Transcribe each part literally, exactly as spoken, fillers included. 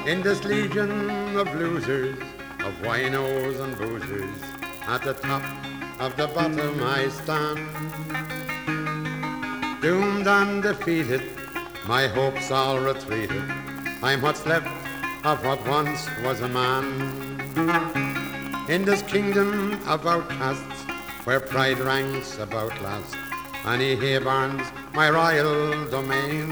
In this legion of losers, of winos and boozers, at the top of the bottom I stand. Doomed and defeated, my hopes all retreated. I'm what's left of what once was a man. In this kingdom of outcasts, where pride ranks about last, and he burns my royal domain.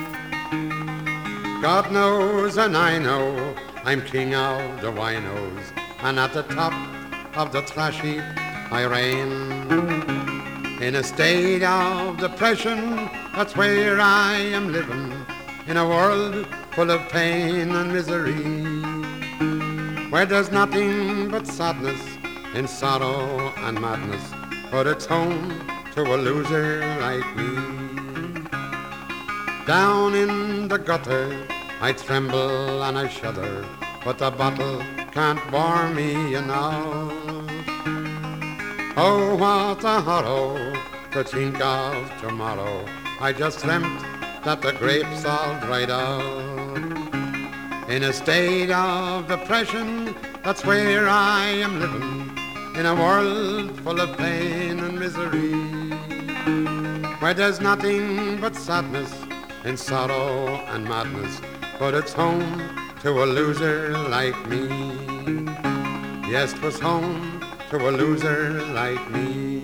God knows and I know I'm king of the winos, and at the top of the trash heap I reign. In a state of depression, that's where I am living, in a world full of pain and misery, where there's nothing but sadness in sorrow and madness, but it's home to a loser like me. Down in the gutter I tremble and I shudder, but the bottle can't bore me enough. Oh, what a horror to think of tomorrow. I just dreamt that the grapes all dried out. In a state of depression, that's where I am living, in a world full of pain and misery, where there's nothing but sadness and sorrow and madness, but it's home to a loser like me. Yes, 'twas home to a loser like me.